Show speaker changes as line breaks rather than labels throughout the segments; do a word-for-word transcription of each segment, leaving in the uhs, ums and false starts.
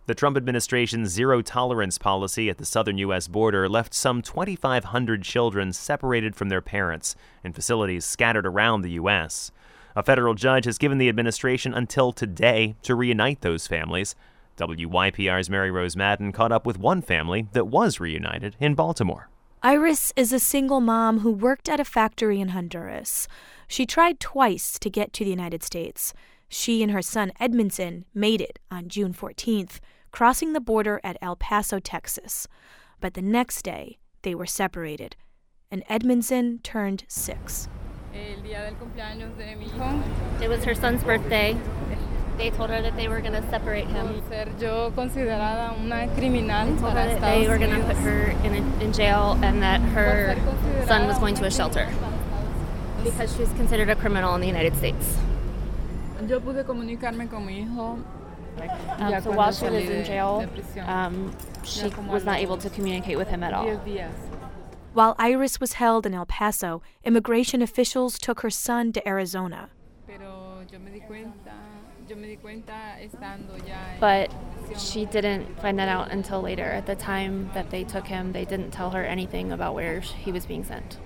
The Trump administration's zero-tolerance policy at the southern U S border left some twenty-five hundred children separated from their parents in facilities scattered around the U S. A federal judge has given the administration until today to reunite those families. W Y P R's Mary Rose Madden caught up with one family that was reunited in Baltimore.
Iris is a single mom who worked at a factory in Honduras. She tried twice to get to the United States. She and her son Edmondson made it on June fourteenth, crossing the border at El Paso, Texas. But the next day, they were separated, and Edmondson turned six.
It was her son's birthday. They told her that they were going to separate him. They told her that they were going to put her in, a, in jail and that her son was going to a shelter because she was considered a criminal in the United States. Um, so while she was in jail, um, she was not able to communicate with him at all.
While Iris was held in El Paso, immigration officials took her son to Arizona.
But she didn't find that out until later. At the time that they took him, they didn't tell her anything about where he was being sent.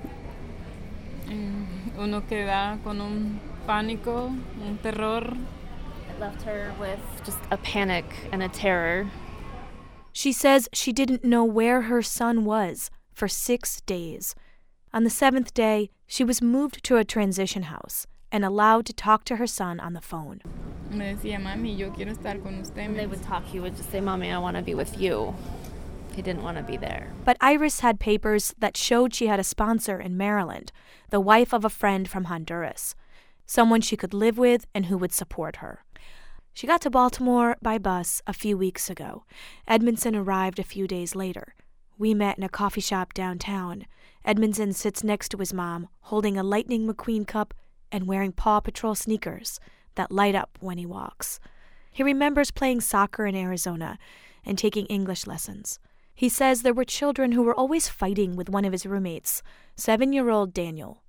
Uno queda con un pánico, un terror.
It left her with just a panic and a terror.
She says she didn't know where her son was for six days. On the seventh day, she was moved to a transition house and allowed to talk to her son on the phone.
Me decía, mami, yo quiero estar con usted.
When they would talk, he would just say, Mommy, I want to be with you. He didn't want to be there.
But Iris had papers that showed she had a sponsor in Maryland, the wife of a friend from Honduras, someone she could live with and who would support her. She got to Baltimore by bus a few weeks ago. Edmondson arrived a few days later. We met in a coffee shop downtown. Edmondson sits next to his mom, holding a Lightning McQueen cup and wearing Paw Patrol sneakers that light up when he walks. He remembers playing soccer in Arizona and taking English lessons. He says there were children who were always fighting with one of his roommates, seven-year-old Daniel.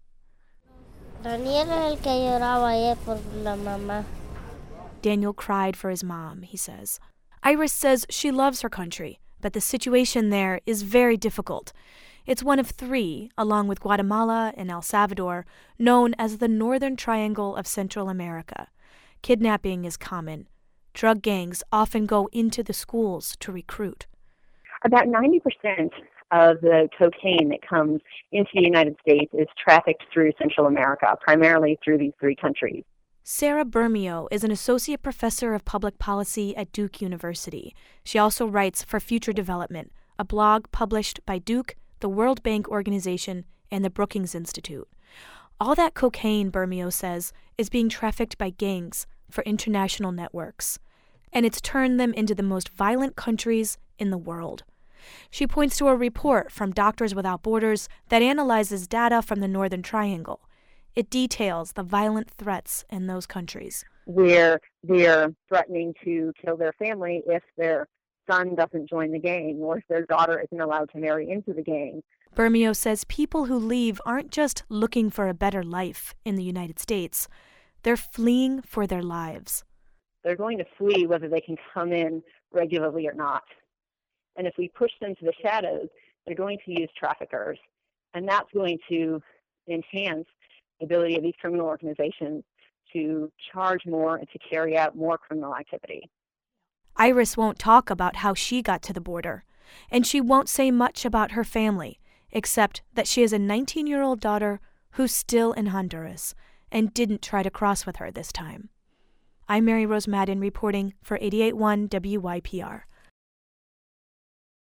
Daniel cried for his mom, he says. Iris says she loves her country, but the situation there is very difficult. It's one of three, along with Guatemala and El Salvador, known as the Northern Triangle of Central America. Kidnapping is common. Drug gangs often go into the schools to recruit.
About ninety percent of the cocaine that comes into the United States is trafficked through Central America, primarily through these three countries.
Sarah Bermeo is an associate professor of public policy at Duke University. She also writes for Future Development, a blog published by Duke, the World Bank Organization, and the Brookings Institute. All that cocaine, Bermeo says, is being trafficked by gangs for international networks, and it's turned them into the most violent countries in the world. She points to a report from Doctors Without Borders that analyzes data from the Northern Triangle. It details the violent threats in those countries.
Where they're threatening to kill their family if their son doesn't join the gang or if their daughter isn't allowed to marry into the gang.
Bermeo says people who leave aren't just looking for a better life in the United States. They're fleeing for their lives.
They're going to flee whether they can come in regularly or not. And if we push them to the shadows, they're going to use traffickers. And that's going to enhance the ability of these criminal organizations to charge more and to carry out more criminal activity.
Iris won't talk about how she got to the border, and she won't say much about her family, except that she has a nineteen-year-old daughter who's still in Honduras and didn't try to cross with her this time. I'm Mary Rose Madden reporting for eighty-eight point one W Y P R.